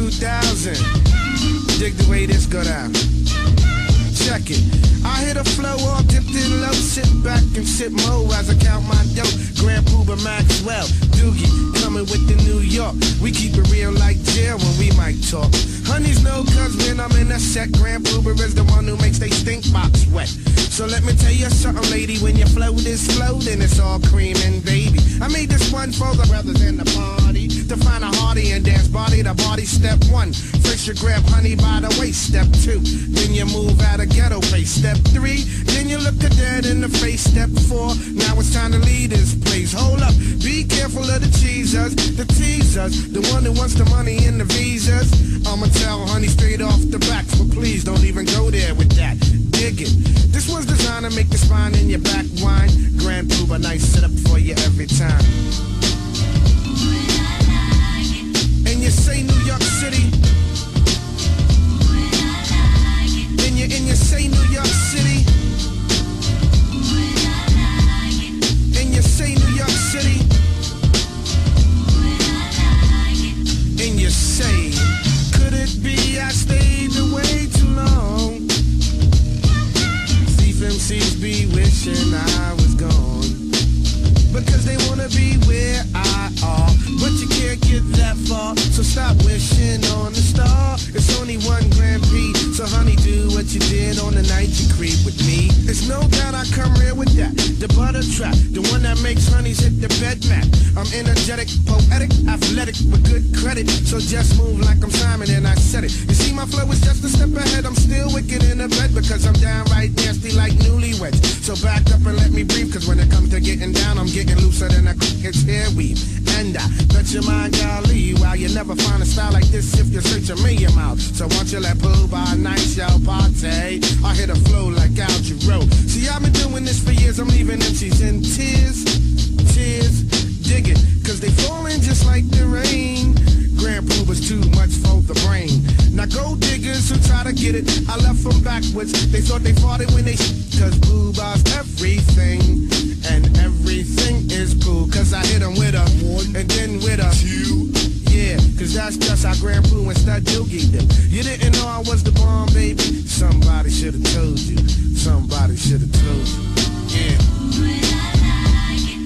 2000. Dig the way this go down. Check it. I hit a flow all dipped in low. Sit back and sip mo as I count my dough. Grand Puba Maxwell, Doogie, coming with the New York. We keep it real like jail when we might talk. Honeys know cause when I'm in a set, Grand Puba is the one who makes they stink box wet. So let me tell you something, lady, when your flow is floating, it's all cream and baby. I made this one for the brothers in the party, to find a hearty and dance body to body. Step one, first you grab honey by the waist. Step two, then you move out of ghetto face. Step three, then you look her dead in the face. Step four, now it's time to leave this place. Hold up, be careful of the cheesers, the teasers, the one who wants the money and the visas. I'ma tell honey straight off the back, so please don't even go there with that. Dig it. This was designed to make the spine in your back whine. Grand Puba, nice setup for you every time. And you say New York City. And you say New York City. And you say New York City. And you say, could it be I stayed away too long? Thief MCs be wishing I was gone, because they wanna be where I are, but you can't get that far. So stop wishing on the star. It's only one Grand Prix, so honey, do what you did on the night you creep with me. It's no doubt I come real with that, the butter trap, the one that makes honeys hit the bed mat. I'm energetic, poetic, athletic, with good credit, so just move like I'm Simon and I said it. You see my flow is just a step ahead, I'm still wicked in the bed, because I'm downright nasty like newlyweds. So back up and let me breathe, cause when it comes to getting down, I'm getting looser than a cricket's hair weave. And I bet your mind, golly, wow, you never find a style like this if you're searching me your mouth. So once you let Puba nice y'all party, I hit a flow like Al Jarreau. See, I've been doing this for years, I'm leaving MCs in tears, tears, digging, cause they falling just like the rain. Grand Puba's too much for the brain. Now gold diggers who try to get it, I left them backwards. They thought they fought it when they cause Puba's everything, and everything is cool, cause I hit them with a one, and then with a two. Yeah, cause that's just how Grand Puba and Stud Doogie do. You didn't know I was the bomb, baby? Somebody should've told you. Somebody should've told you. Yeah.